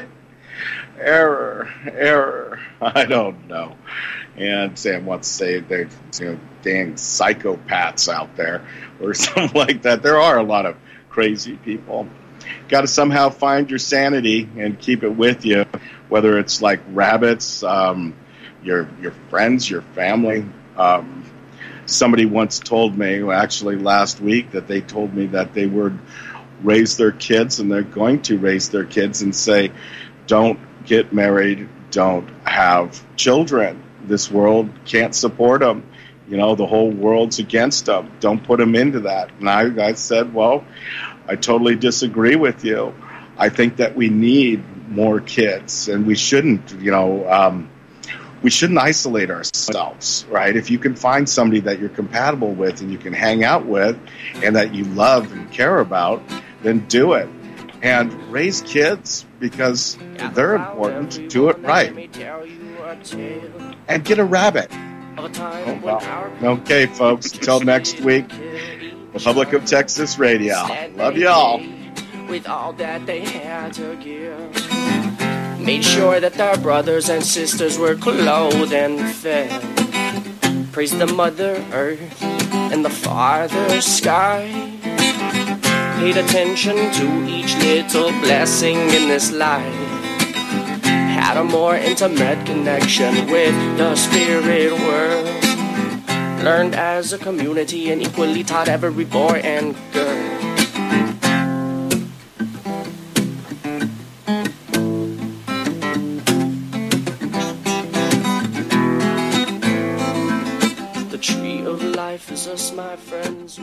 Error, error." I don't know. And Sam wants to say they're you know dang psychopaths out there or something like that. There are a lot of crazy people. Got to somehow find your sanity and keep it with you, whether it's like rabbits, um, your your friends, your family. Um, somebody once told me, actually last week, that they told me that they would raise their kids, and they're going to raise their kids and say, don't get married, don't have children. This world can't support them. You know, the whole world's against them. Don't put them into that. And I, I said, well, I totally disagree with you. I think that we need more kids, and we shouldn't, you know, um, we shouldn't isolate ourselves, right? If you can find somebody that you're compatible with and you can hang out with and that you love and care about, then do it. And raise kids because they're important. Do it right. And get a rabbit. Oh, wow. Okay, folks, until next week, Republic of Texas Radio. Love y'all. With all that they had to give, made sure that their brothers and sisters were clothed and fed. Praise the Mother Earth and the Father Sky. Paid attention to each little blessing in this life. Had a more intimate connection with the spirit world. Learned as a community and equally taught every boy and girl. The tree of life is us, my friends.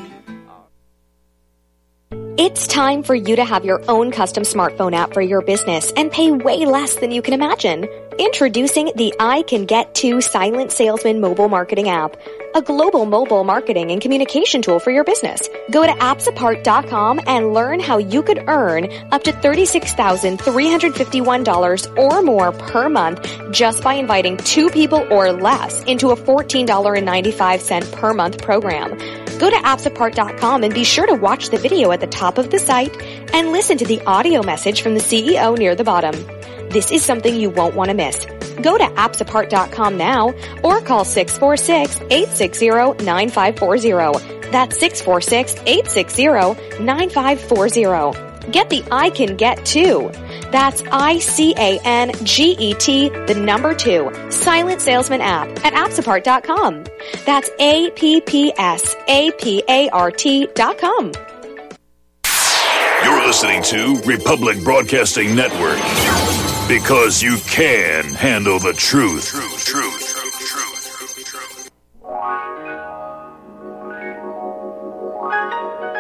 It's time for you to have your own custom smartphone app for your business and pay way less than you can imagine. Introducing the I Can Get To Silent Salesman mobile marketing app, a global mobile marketing and communication tool for your business. Go to apps apart dot com and learn how you could earn up to thirty-six thousand three hundred fifty-one dollars or more per month just by inviting two people or less into a fourteen dollars and ninety-five cents per month program. Go to apps apart dot com and be sure to watch the video at the top of the site and listen to the audio message from the C E O near the bottom. This is something you won't want to miss. Go to apps apart dot com now or call six four six, eight six zero, nine five four zero. That's six four six, eight six zero, nine five four zero. Get the I Can Get To. That's I C A N G E T, the number two, Silent Salesman app at apps apart dot com. That's A P P S A P A R T dot com. You're listening to Republic Broadcasting Network. Because you can handle the truth. Truth, truth.